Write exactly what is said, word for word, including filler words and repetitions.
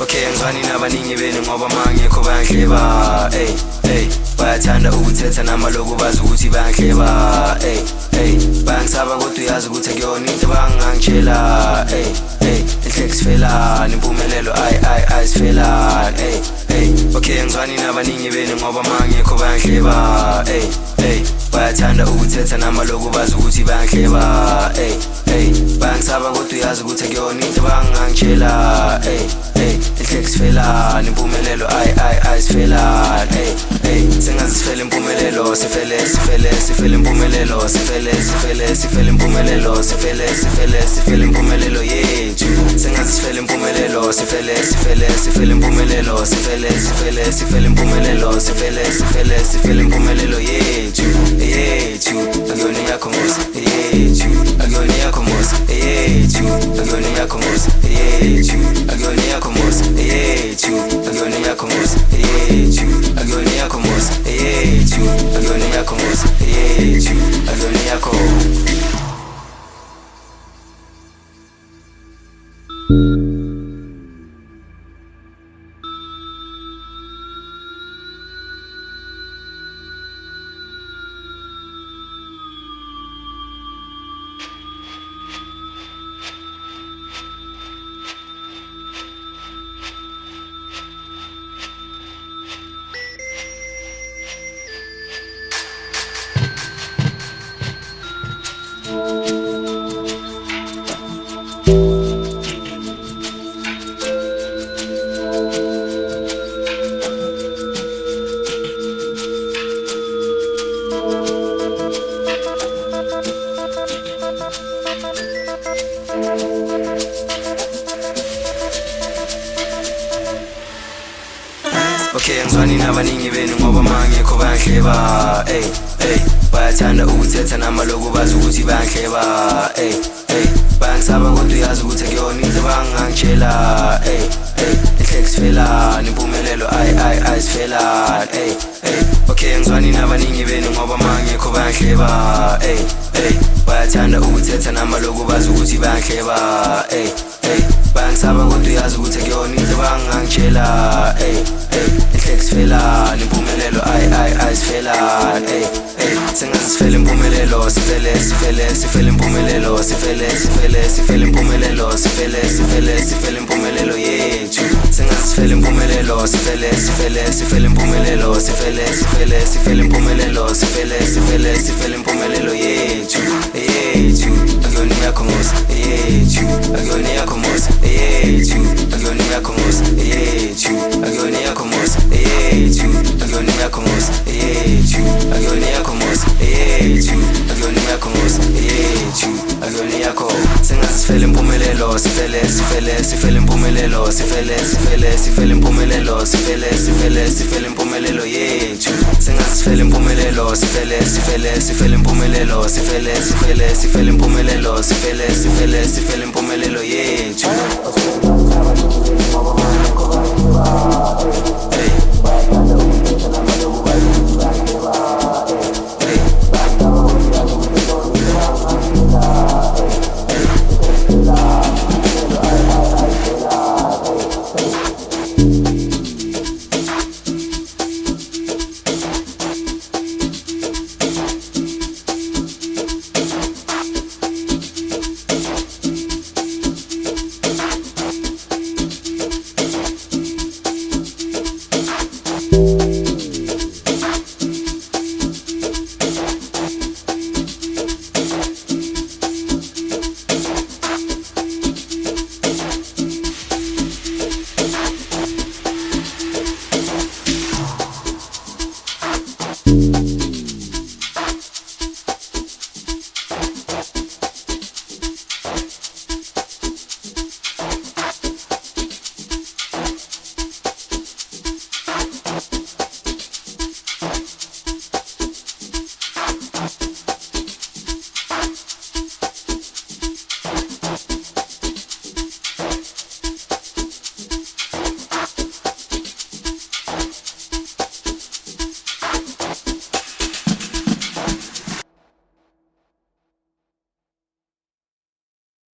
Okay ngizwani nabaningi benu ngoba mangekho bayanhleba. Ey ey bayathanda ukuthetha namaloku bazi ukuthi bayanhleba. Ey ey bayangisaba kodwa uyazi ukuthi akuyona into bangangitshela. Ey ey ihleki sifela impumelelo ay ay ay sifela. Ey ey okay ngizwani nabaningi benu ngoba mangekho bayanhleba. Ey ey bayathanda ukuthetha namaloku bazi ukuthi bayanhleba. Ey ey bayangisaba kodwa uyazi ukuthi akuyona into bangangitshela. Ey ey ihleki sifela impumelelo ay ay ay sifela. Ey ey sengazi sifele impumelelo sifele sifele sifele impumelelo sifele sifele sifele impumelelo sifele sifele sifele impumelelo yethu. Sengazi sifele impumelelo sifele sifele sifele impumelelo sifele sifele sifele impumelelo sifele sifele sifele impumelelo yethu yethu akuyona yakho musa yethu akuyona yakho musa yethu akuyona yakho musa yethu akuyona yakho musa yethu akuyona yakho musa yethu akuyona yakho musa yethu akuyona yakho musa yethu akuyona yakho. Okay ngizwani nabaningi benu ngoba mangekho bayanhleba. Ey ey bayathanda ukuthetha namaloku bazi ukuthi bayanhleba. Ey ey bayangisaba kodwa uyazi ukuthi akuyona into bangangitshela. Ey ey ihleki sifela impumelelo ay ay ay sifela. Ey ey okay ngizwani nabaningi benu ngoba mangekho bayanhleba. Ey ey bayathanda ukuthetha namaloku bazi ukuthi bayanhleba. Ey ey bayangisaba kodwa uyazi ukuthi akuyona into bangangitshela. Ey ey ihleki sifela impumelelo ay ay ay sifela. Ey ey sengazi sifele impumelelo sifele sifele sifele impumelelo sifele sifele sifele impumelelo sifele sifele sifele impumelelo yethu. Sengazi sifele impumelelo sifele sifele sifele impumelelo sifele sifele sifele impumelelo sifele sifele sifele impumelelo yethu yethu akuyona yakho musa yethu akuyona yakho musa yethu akuyona yakho musa yethu akuyona yakho musa yethu akuyona yakho musa yethu akuyona yakho musa yethu akuyona yakho musa yethu akuyona yakho. Sengazi sifele impumelelo sifele sifele sifele impumelelo sifele sifele sifele impumelelo sifele sifele sifele impumelelo yethu. Sengazi sifele impumelelo sifele sifele sifele impumelelo sifele sifele sifele impumelelo sifele sifele sifele impumelelo yethu. Hey